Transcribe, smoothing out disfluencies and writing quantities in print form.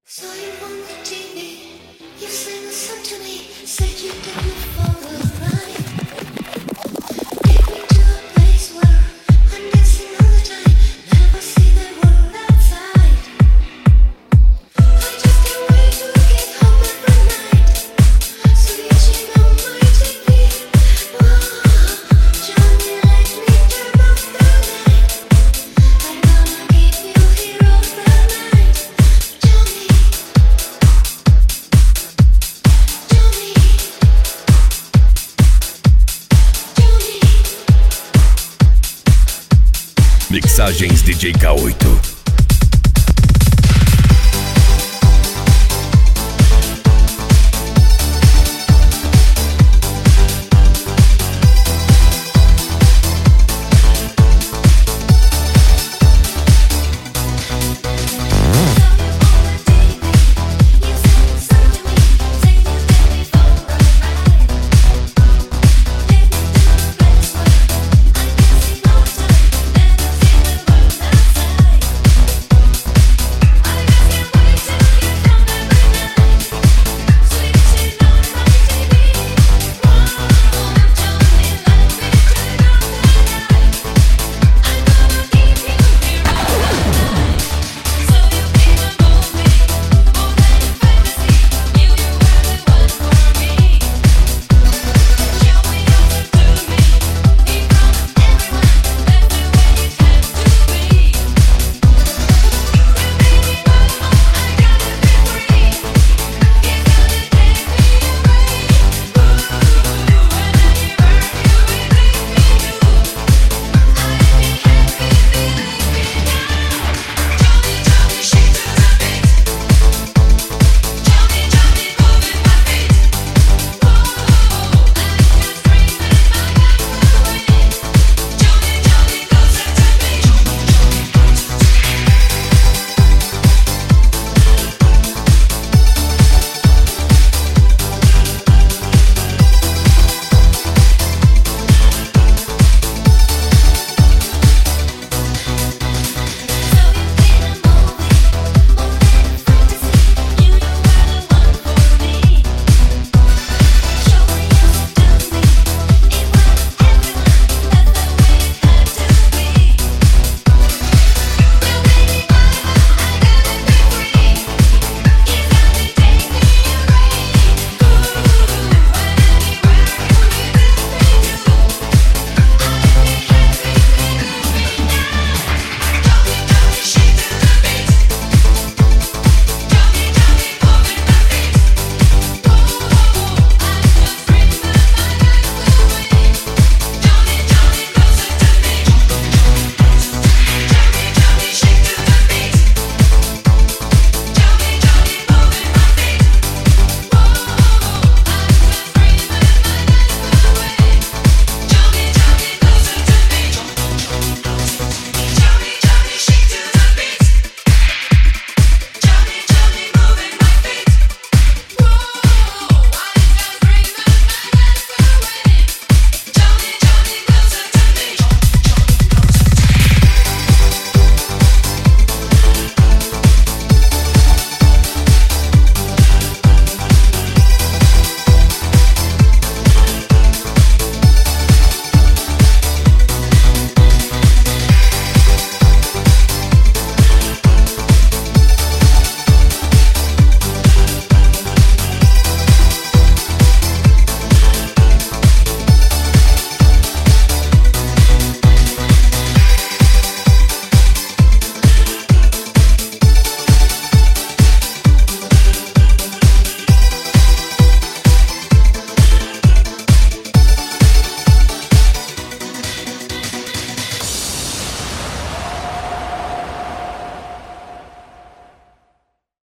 Saw you on the TV, you sang a song to me, said you didn't fall the ride. Take me to a place where I'm dancing all the time, never see the world outside. I just can't wait to get home every night, switching on my TV. Whoa, Johnny, let me turn off the light. I'm gonna give you hero of the night, Johnny. Mixagens DJ K8.